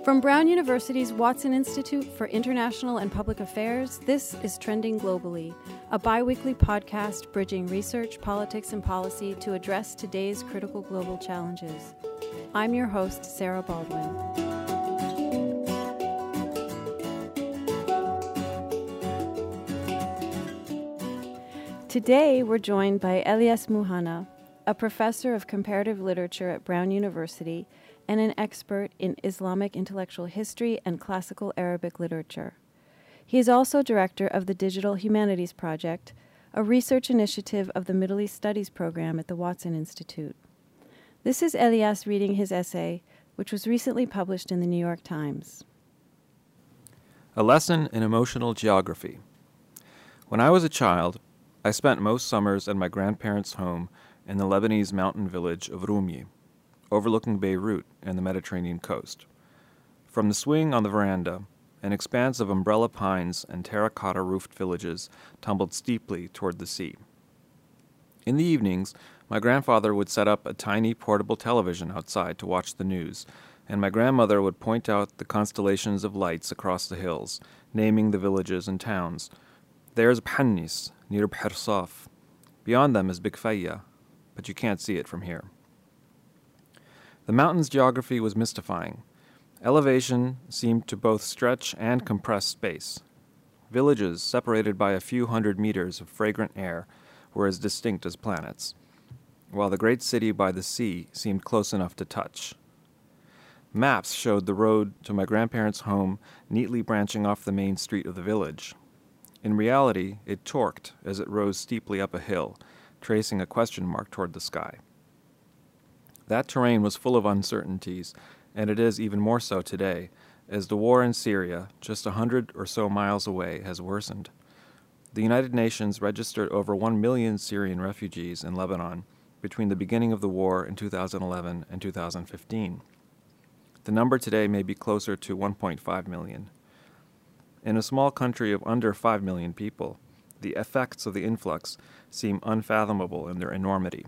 From Brown University's Watson Institute for International and Public Affairs, this is Trending Globally, a bi-weekly podcast bridging research, politics, and policy to address today's critical global challenges. I'm your host, Sarah Baldwin. Today, we're joined by Elias Muhanna, a professor of comparative literature at Brown University and an expert in Islamic intellectual history and classical Arabic literature. He is also director of the Digital Humanities Project, a research initiative of the Middle East Studies program at the Watson Institute. This is Elias reading his essay, which was recently published in the New York Times. A lesson in emotional geography. When I was a child, I spent most summers at my grandparents' home in the Lebanese mountain village of Rumi, overlooking Beirut and the Mediterranean coast. From the swing on the veranda, an expanse of umbrella pines and terracotta-roofed villages tumbled steeply toward the sea. In the evenings, my grandfather would set up a tiny portable television outside to watch the news, and my grandmother would point out the constellations of lights across the hills, naming the villages and towns. There's Bhannis, near Bhirsaf. Beyond them is Bikfaya, but you can't see it from here. The mountain's geography was mystifying. Elevation seemed to both stretch and compress space. Villages, separated by a few hundred meters of fragrant air, were as distinct as planets, while the great city by the sea seemed close enough to touch. Maps showed the road to my grandparents' home neatly branching off the main street of the village. In reality, it torqued as it rose steeply up a hill, tracing a question mark toward the sky. That terrain was full of uncertainties, and it is even more so today, as the war in Syria, just 100 or so miles away, has worsened. The United Nations registered over 1 million Syrian refugees in Lebanon between the beginning of the war in 2011 and 2015. The number today may be closer to 1.5 million. In a small country of under 5 million people, the effects of the influx seem unfathomable in their enormity.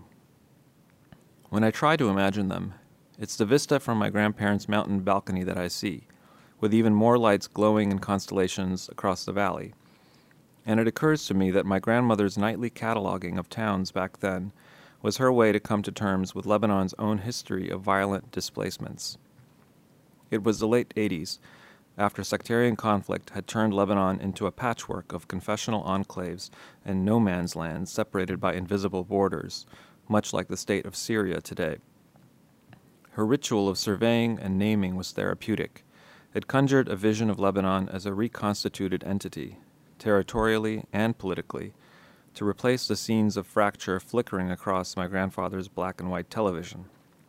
When I try to imagine them, it's the vista from my grandparents' mountain balcony that I see, with even more lights glowing in constellations across the valley. And it occurs to me that my grandmother's nightly cataloging of towns back then was her way to come to terms with Lebanon's own history of violent displacements. It was the late 80s, after sectarian conflict had turned Lebanon into a patchwork of confessional enclaves and no man's land separated by invisible borders, much like the state of Syria today. Her ritual of surveying and naming was therapeutic. It conjured a vision of Lebanon as a reconstituted entity, territorially and politically, to replace the scenes of fracture flickering across my grandfather's black and white television.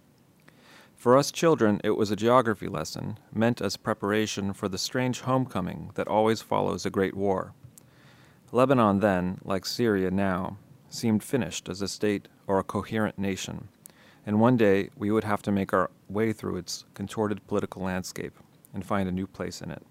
For us children, it was a geography lesson, meant as preparation for the strange homecoming that always follows a great war. Lebanon then, like Syria now, seemed finished as a state or a coherent nation, and one day we would have to make our way through its contorted political landscape and find a new place in it.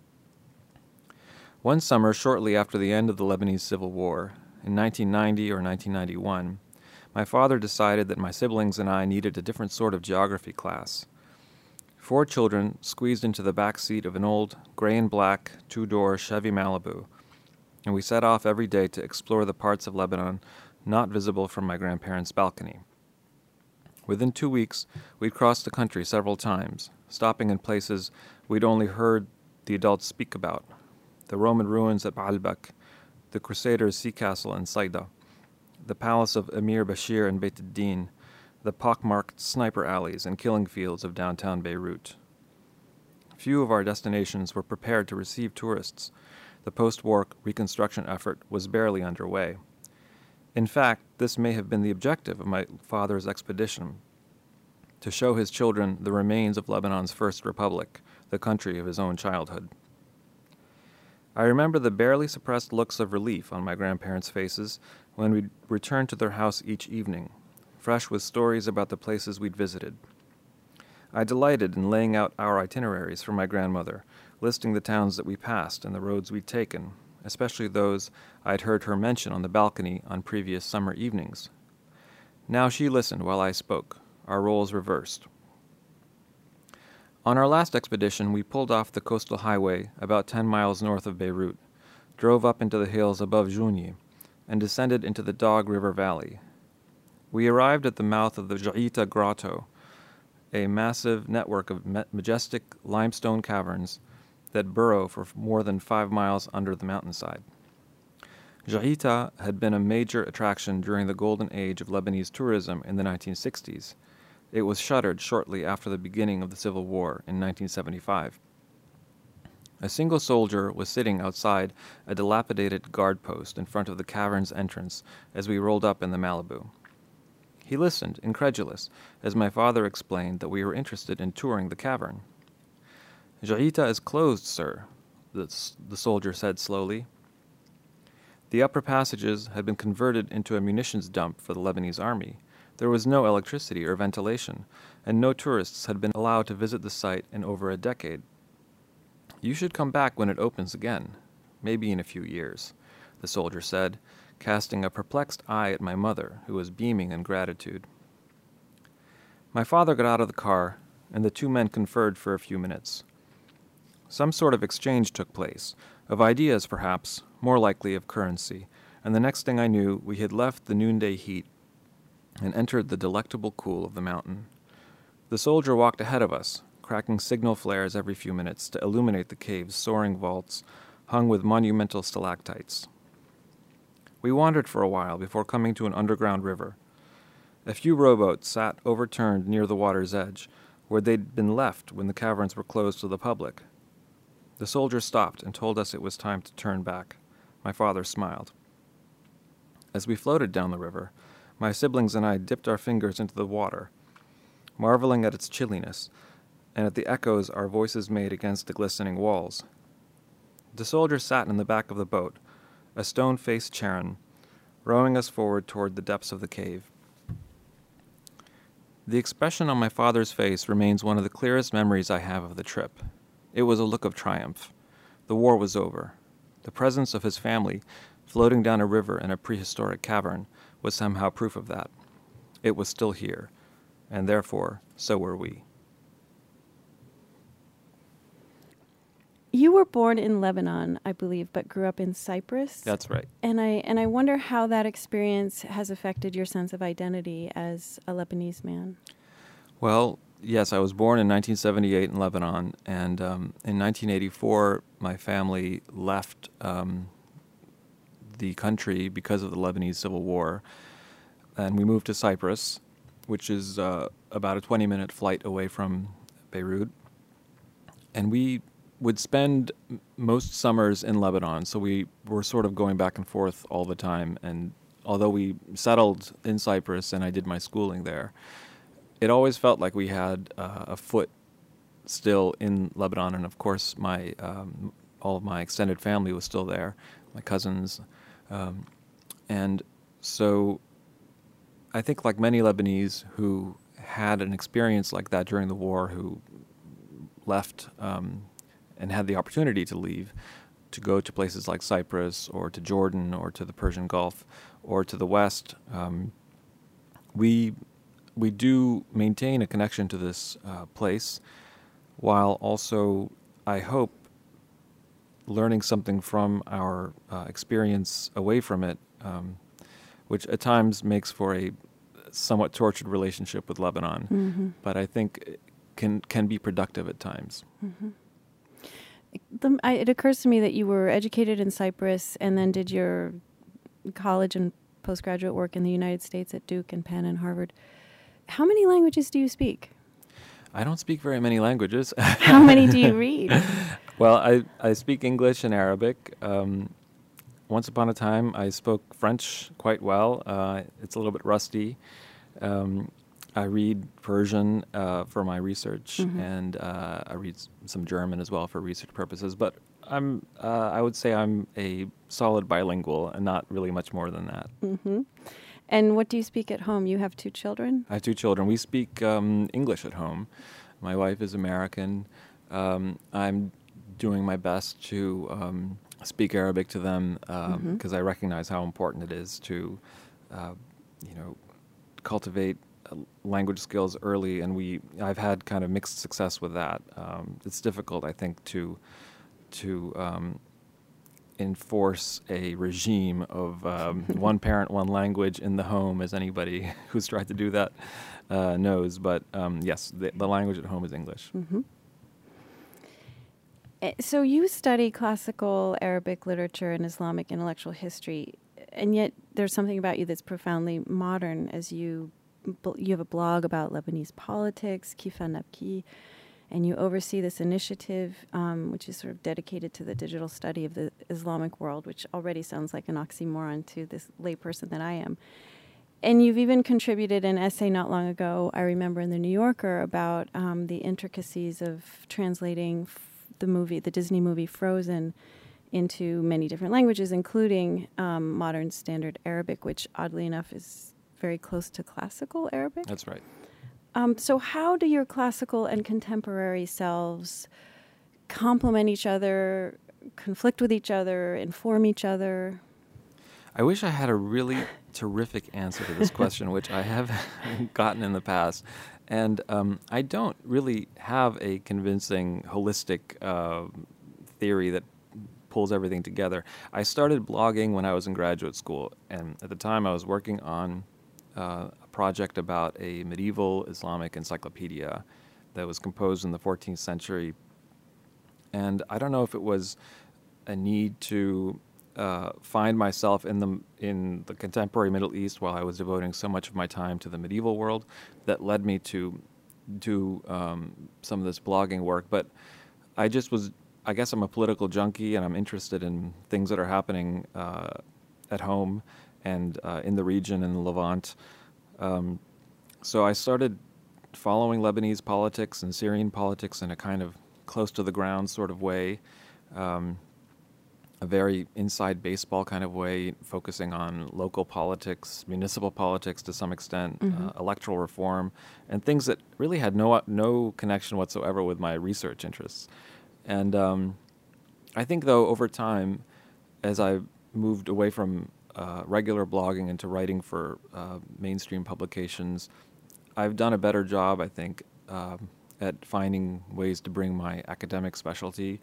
One summer shortly after the end of the Lebanese Civil War, in 1990 or 1991, my father decided that my siblings and I needed a different sort of geography class. 4 children squeezed into the back seat of an old gray and black 2-door Chevy Malibu, and we set off every day to explore the parts of Lebanon not visible from my grandparents' balcony. Within 2 weeks, we'd crossed the country several times, stopping in places we'd only heard the adults speak about: the Roman ruins at Baalbek, the Crusaders' sea castle in Saida, the palace of Emir Bashir in Beit ad-Din, the pockmarked sniper alleys and killing fields of downtown Beirut. Few of our destinations were prepared to receive tourists. The post-war reconstruction effort was barely underway. In fact, this may have been the objective of my father's expedition, to show his children the remains of Lebanon's first republic, the country of his own childhood. I remember the barely suppressed looks of relief on my grandparents' faces when we'd return to their house each evening, fresh with stories about the places we'd visited. I delighted in laying out our itineraries for my grandmother, listing the towns that we passed and the roads we'd taken, especially those I'd heard her mention on the balcony on previous summer evenings. Now she listened while I spoke, our roles reversed. On our last expedition, we pulled off the coastal highway about 10 miles north of Beirut, drove up into the hills above Jounieh, and descended into the Dog River Valley. We arrived at the mouth of the Jaita Grotto, a massive network of majestic limestone caverns that burrow for more than 5 miles under the mountainside. Jaita had been a major attraction during the golden age of Lebanese tourism in the 1960s. It was shuttered shortly after the beginning of the Civil War in 1975. A single soldier was sitting outside a dilapidated guard post in front of the cavern's entrance as we rolled up in the Malibu. He listened, incredulous, as my father explained that we were interested in touring the cavern. "Jaita is closed, sir," the soldier said slowly. The upper passages had been converted into a munitions dump for the Lebanese army. There was no electricity or ventilation, and no tourists had been allowed to visit the site in over a decade. "You should come back when it opens again, maybe in a few years," the soldier said, casting a perplexed eye at my mother, who was beaming in gratitude. My father got out of the car, and the two men conferred for a few minutes. Some sort of exchange took place, of ideas perhaps, more likely of currency, and the next thing I knew, we had left the noonday heat and entered the delectable cool of the mountain. The soldier walked ahead of us, cracking signal flares every few minutes to illuminate the cave's soaring vaults, hung with monumental stalactites. We wandered for a while before coming to an underground river. A few rowboats sat overturned near the water's edge, where they'd been left when the caverns were closed to the public. The soldier stopped and told us it was time to turn back. My father smiled. As we floated down the river, my siblings and I dipped our fingers into the water, marveling at its chilliness and at the echoes our voices made against the glistening walls. The soldier sat in the back of the boat, a stone-faced Charon, rowing us forward toward the depths of the cave. The expression on my father's face remains one of the clearest memories I have of the trip. It was a look of triumph. The war was over. The presence of his family, floating down a river in a prehistoric cavern, was somehow proof of that. It was still here, and therefore, so were we. You were born in Lebanon, I believe, but grew up in Cyprus. That's right. And I wonder how that experience has affected your sense of identity as a Lebanese man. Well, yes, I was born in 1978 in Lebanon, and in 1984, my family left the country because of the Lebanese Civil War, and we moved to Cyprus, which is about a 20-minute flight away from Beirut, and we would spend most summers in Lebanon, so we were sort of going back and forth all the time. And although we settled in Cyprus and I did my schooling there, it always felt like we had a foot still in Lebanon. And of course, my all of my extended family was still there, my cousins, and so I think, like many Lebanese who had an experience like that during the war, who left and had the opportunity to leave, to go to places like Cyprus or to Jordan or to the Persian Gulf or to the West, we do maintain a connection to this place, while also, I hope, learning something from our experience away from it, which at times makes for a somewhat tortured relationship with Lebanon, Mm-hmm. but I think can be productive at times. Mm-hmm. It occurs to me that you were educated in Cyprus and then did your college and postgraduate work in the United States at Duke and Penn and Harvard. How many languages do you speak? I don't speak very many languages. How many do you read? Well, I speak English and Arabic. Once upon a time, I spoke French quite well. It's a little bit rusty. I read Persian for my research, Mm-hmm. and I read some German as well for research purposes. But I would say I'm a solid bilingual, and not really much more than that. Mm-hmm. And what do you speak at home? You have 2 children? I have 2 children. We speak English at home. My wife is American. I'm doing my best to speak Arabic to them because I recognize how important it is to, cultivate language skills early, and I've had kind of mixed success with that. It's difficult, I think, to enforce a regime of one parent, one language in the home, as anybody who's tried to do that knows. But yes, the language at home is English. Mm-hmm. So you study classical Arabic literature and Islamic intellectual history, and yet there's something about you that's profoundly modern, as you have a blog about Lebanese politics, Kifa Nabki, and you oversee this initiative, which is sort of dedicated to the digital study of the Islamic world, which already sounds like an oxymoron to this layperson that I am. And you've even contributed an essay not long ago, I remember in the New Yorker, about the intricacies of translating the Disney movie Frozen into many different languages, including modern standard Arabic, which oddly enough is very close to classical Arabic. That's right. So how do your classical and contemporary selves complement each other, conflict with each other, inform each other? I wish I had a really terrific answer to this question, which I have gotten in the past. And I don't really have a convincing, holistic theory that pulls everything together. I started blogging when I was in graduate school, and at the time I was working on a project about a medieval Islamic encyclopedia that was composed in the 14th century. And I don't know if it was a need to find myself in the contemporary Middle East while I was devoting so much of my time to the medieval world that led me to do some of this blogging work. But I guess I'm a political junkie, and I'm interested in things that are happening at home and in the region, in the Levant. So I started following Lebanese politics and Syrian politics in a kind of close to the ground sort of way, a very inside baseball kind of way, focusing on local politics, municipal politics to some extent, electoral reform, and things that really had no connection whatsoever with my research interests. And I think, though, over time, as I moved away from regular blogging into writing for mainstream publications, I've done a better job, I think, at finding ways to bring my academic specialty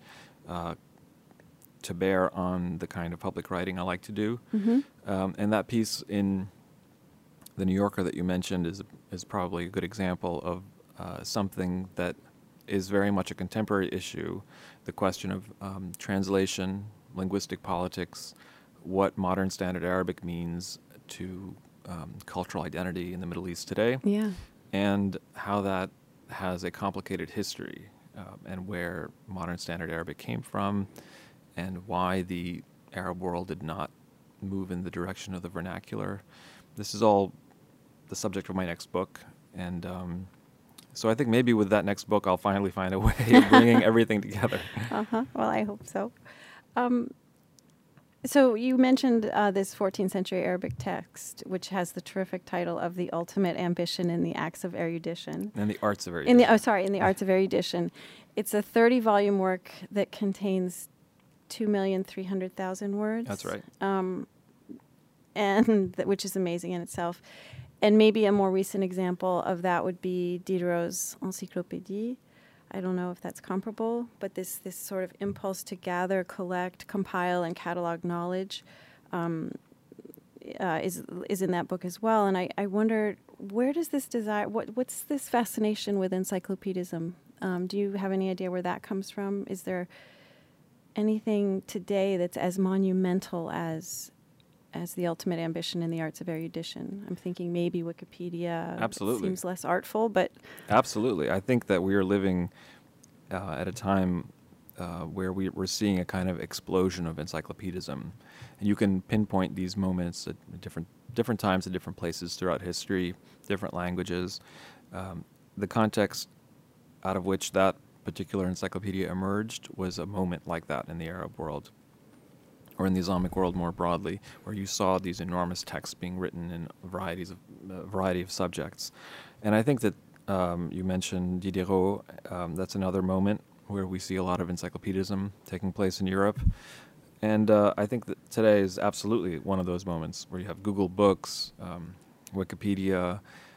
to bear on the kind of public writing I like to do. And that piece in the New Yorker that you mentioned is probably a good example of something that is very much a contemporary issue, the question of translation, linguistic politics, what modern standard Arabic means to cultural identity in the Middle East today, and how that has a complicated history, and where modern standard Arabic came from, and why the Arab world did not move in the direction of the vernacular. This is all the subject of my next book, and so I think maybe with that next book I'll finally find a way of bringing everything together. Well, I hope so. So you mentioned this 14th century Arabic text, which has the terrific title of The Ultimate Ambition in the Acts of Erudition. And the Arts of Erudition. In the Arts of Erudition. It's a 30-volume work that contains 2,300,000 words. That's right. And which is amazing in itself. And maybe a more recent example of that would be Diderot's Encyclopédie. I don't know if that's comparable, but this sort of impulse to gather, collect, compile, and catalog knowledge is in that book as well. And I wonder, where does this desire, what's this fascination with encyclopedism? Do you have any idea where that comes from? Is there anything today that's as monumental as the ultimate ambition in the arts of erudition? I'm thinking maybe Wikipedia. Absolutely. Seems less artful, but... Absolutely. I think that we are living at a time where we're seeing a kind of explosion of encyclopedism. And you can pinpoint these moments at different times at different places throughout history, different languages. The context out of which that particular encyclopedia emerged was a moment like that in the Arab world, or in the Islamic world more broadly, where you saw these enormous texts being written in a variety of subjects. And I think that you mentioned Diderot. That's another moment where we see a lot of encyclopedism taking place in Europe. And I think that today is absolutely one of those moments where you have Google Books, Wikipedia,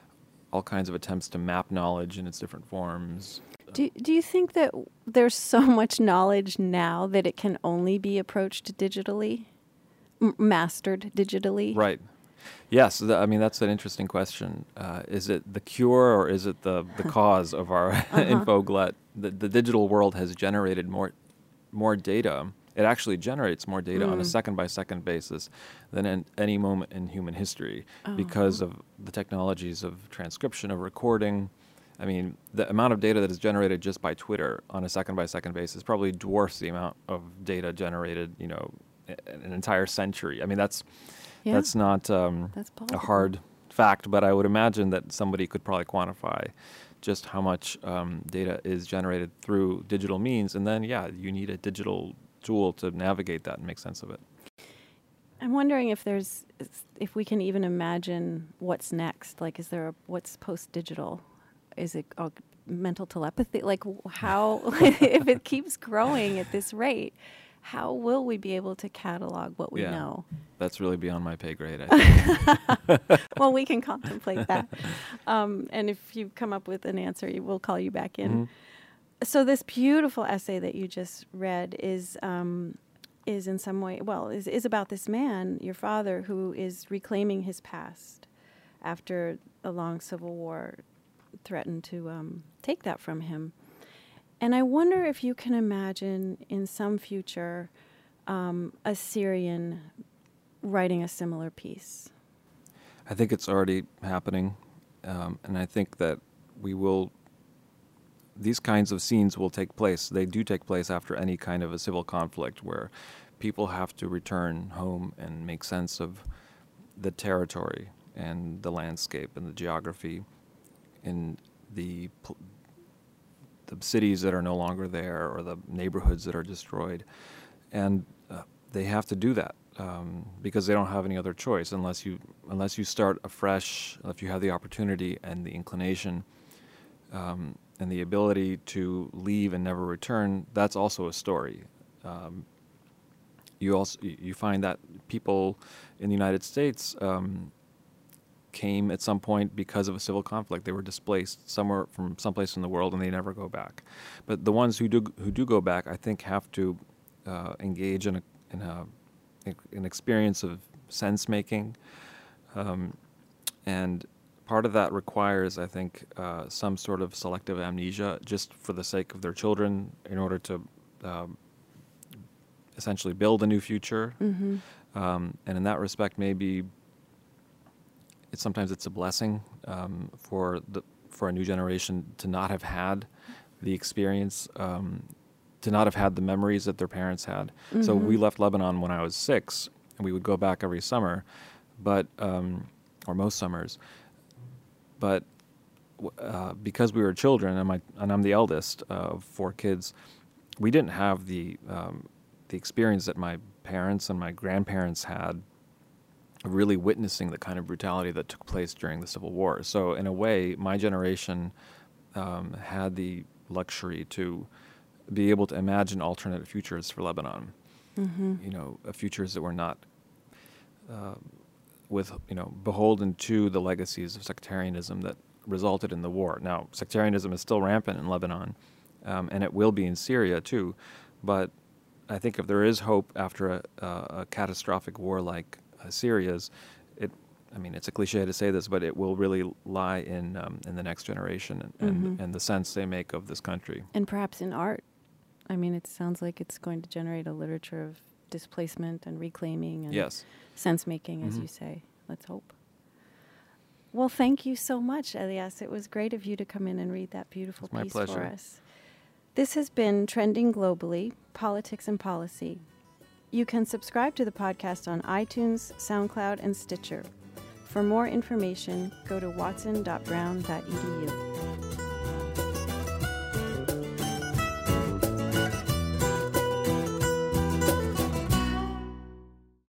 all kinds of attempts to map knowledge in its different forms. Do you think that there's so much knowledge now that it can only be approached digitally, mastered digitally? Right. Yes. I mean, that's an interesting question. Is it the cure or is it the cause of our info glut? The digital world has generated more data. It actually generates more data on a second-by-second basis than in any moment in human history because of the technologies of transcription, of recording. I mean, the amount of data that is generated just by Twitter on a second-by-second basis probably dwarfs the amount of data generated, an entire century. I mean, that's not That's a hard fact, but I would imagine that somebody could probably quantify just how much data is generated through digital means. And then, you need a digital tool to navigate that and make sense of it. I'm wondering if we can even imagine what's next. Like, what's post-digital? Is it mental telepathy? Like, how, if it keeps growing at this rate, how will we be able to catalog what we know? That's really beyond my pay grade, I think. Well, we can contemplate that. And if you come up with an answer, we'll call you back in. Mm-hmm. So this beautiful essay that you just read is in some way, is about this man, your father, who is reclaiming his past after a long civil war threatened to take that from him. And I wonder if you can imagine in some future a Syrian writing a similar piece. I think it's already happening, and I think that these kinds of scenes will take place. They do take place after any kind of a civil conflict where people have to return home and make sense of the territory and the landscape and the geography in the cities that are no longer there or the neighborhoods that are destroyed. And they have to do that because they don't have any other choice unless you start afresh, if you have the opportunity and the inclination and the ability to leave and never return. That's also a story. You find that people in the United States came at some point because of a civil conflict. They were displaced somewhere from someplace in the world, and they never go back. But the ones who do go back, I think, have to engage in an experience of sense making, and part of that requires, I think, some sort of selective amnesia, just for the sake of their children, in order to essentially build a new future. Mm-hmm. And in that respect, maybe sometimes it's a blessing for a new generation to not have had the experience, to not have had the memories that their parents had. Mm-hmm. So we left Lebanon when I was 6, and we would go back every summer, but or most summers. But because we were children, and I'm the eldest of 4 kids, we didn't have the experience that my parents and my grandparents had, really witnessing the kind of brutality that took place during the Civil War. So in a way, my generation had the luxury to be able to imagine alternate futures for Lebanon. Mm-hmm. Futures that were not beholden to the legacies of sectarianism that resulted in the war. Now, sectarianism is still rampant in Lebanon, and it will be in Syria too. But I think if there is hope after a catastrophic war like Syria's, it's a cliche to say this, but it will really lie in the next generation and the sense they make of this country. And perhaps in art. I mean, it sounds like it's going to generate a literature of displacement and reclaiming and sense-making, as you say. Let's hope. Well, thank you so much, Elias. It was great of you to come in and read that beautiful piece for us. This has been Trending Globally, Politics and Policy. You can subscribe to the podcast on iTunes, SoundCloud, and Stitcher. For more information, go to watson.brown.edu.